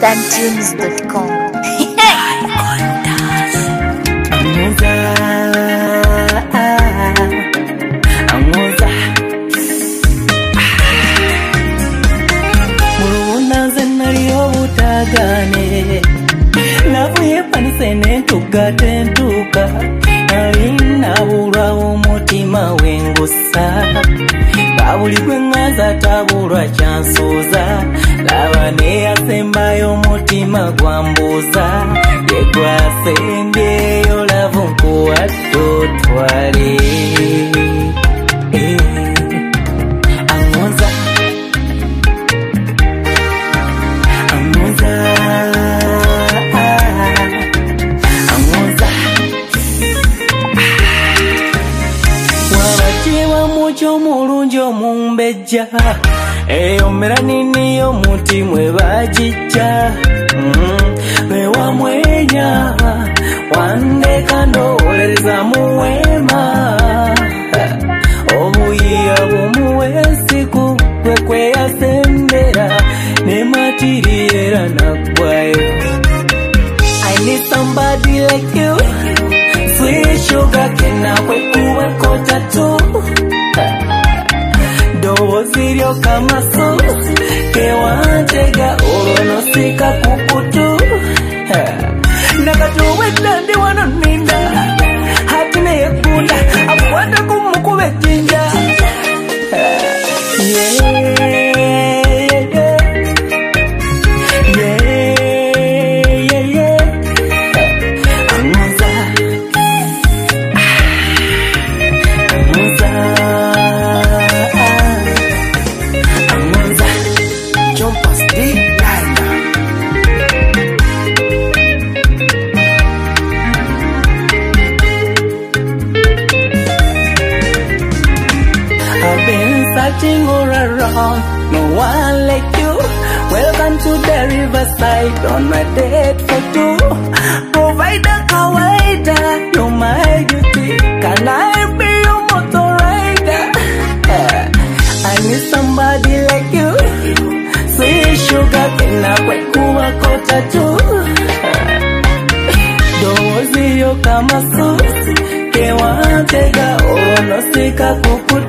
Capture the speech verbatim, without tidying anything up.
dan tunes dot com. Amuza, amuza. Muruna zenariyo utagane, navuye panisene tugate ntuka, narina bura umutima wengusa. Kabuli kwengaza tabura chansoza, labane asembayo umutima gwambuza. Yegwa sende yo lavunku atotwale. Amuza, amuza, amuza. Wabachiwa mucho mulunjo mumbeja, eyo meranini yo muti mwe bajija. Mm. Bewa mwenya wande kando olereza muwema, obuya bumuwesiku kwe kwe yasembera ne matiriera nagwayo. I need somebody like you, sweet sugar kena kwe kuwe kota tu. Dowo zirio kama so, kewantega orono sika kukutu. Nakatuwe dandi wano ninda, hatine yekunda, afuata kumukube jinja. Yeah, yeah, yeah. Yeah, yeah, yeah. Amuza, amuza, amuza. Jumpers deep line. I've been searching all around, no one like you. Welcome to the riverside on my date for two. Provider kawaida, you're my duty. Can I be your motor rider? I need somebody like you. Sweet sugar, kena kwe kuwa kota tu. Dozi yo kama su, kewantega ono sika kukutu.